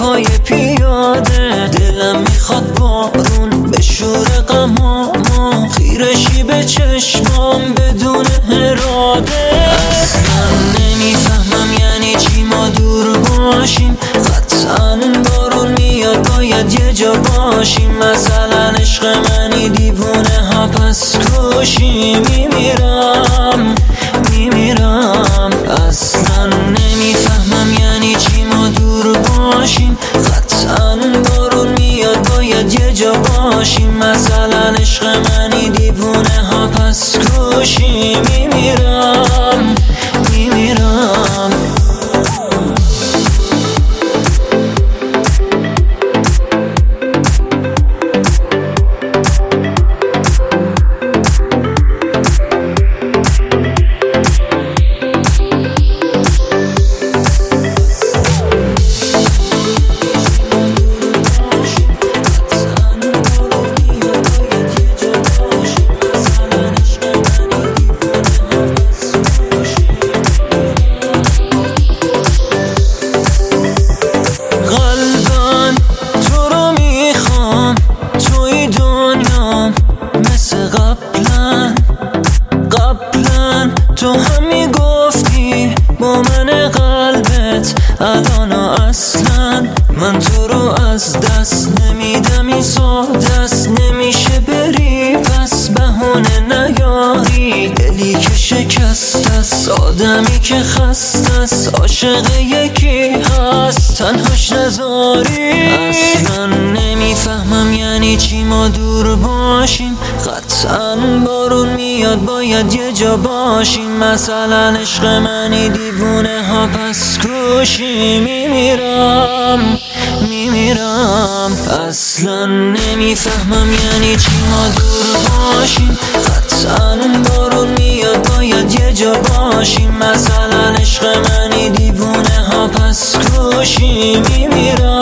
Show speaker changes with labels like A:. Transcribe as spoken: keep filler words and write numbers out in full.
A: پای پیاده. دلم میخواد بارون به شور غمامو، خیرشی به چشمام بدون اراده. اصلا نمیفهمم یعنی چی ما دور باشیم، قطعا بارون میاد باید یه جا باشیم. مثلا عشق منی دیوونه ها پس کشی. میمیرم میمیرم اصلا نمیفهمم یعنی چی ما دور باشیم، قطعا بارون میاد باید یه جا باشیم. مثلا عشق منی دیوونه ها پس کشی. میمیرم میمیرم تو هم میگفتی با من قلبت الان اصلا من تو رو از دست نمیدم. این ساده است نمیشه بری پس بهونه نیاری. دلی که شکست است، آدمی که خسته است، عاشق یکی هست تنهاش نذاری. اصلا نمیفهمم یعنی چی ما دور باشیم، قطعا بارون میاد باید یه جا باشیم. مثلا عشق منی دیوونه ها پس کشی. میمیرم میمیرم اصلا نمیفهمم یعنی چی ما دور باشیم، قطعا بارون میاد باید یه جا باشیم. مثلا عشق منی دیوونه ها پس کشی. میمیرم